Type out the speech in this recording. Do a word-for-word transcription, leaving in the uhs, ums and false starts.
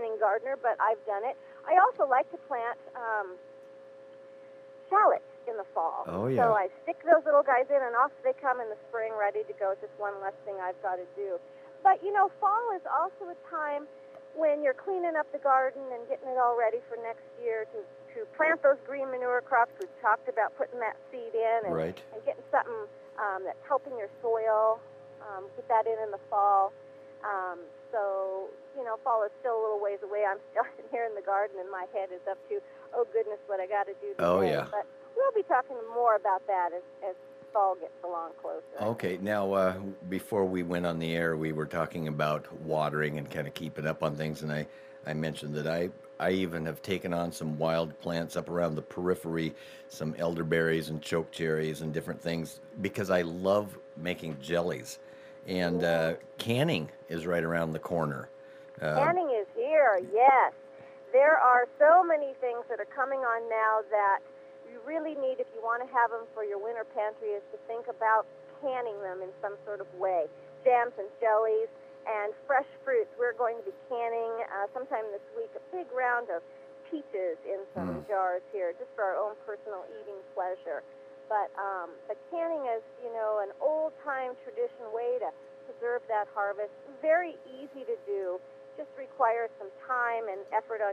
beginning gardener, but I've done it. I also like to plant um, shallots in the fall. Oh, yeah. So I stick those little guys in, and off they come in the spring, ready to go. It's just one less thing I've got to do. But, you know, fall is also a time when you're cleaning up the garden and getting it all ready for next year to, to plant those green manure crops. We've talked about putting that seed in and, Right. and getting something um, that's helping your soil. Um, put that in in the fall. Um, so, you know, fall is still a little ways away. I'm still here in the garden, and my head is up to, oh, goodness, what I got to do today. Oh, yeah. But we'll be talking more about that as, as fall gets along closer. Okay, now, uh, before we went on the air, we were talking about watering and kind of keeping up on things, and I, I mentioned that I, I even have taken on some wild plants up around the periphery, some elderberries and chokecherries and different things, because I love making jellies. And uh, canning is right around the corner. Uh, Canning is here, yes. There are so many things that are coming on now that you really need, if you want to have them for your winter pantry, is to think about canning them in some sort of way. Jams and jellies and fresh fruits. We're going to be canning uh, sometime this week a big round of peaches in some Mm. jars here, just for our own personal eating pleasure. But um, but canning is, you know, an old-time tradition way to preserve that harvest. Very easy to do. Just requires some time and effort on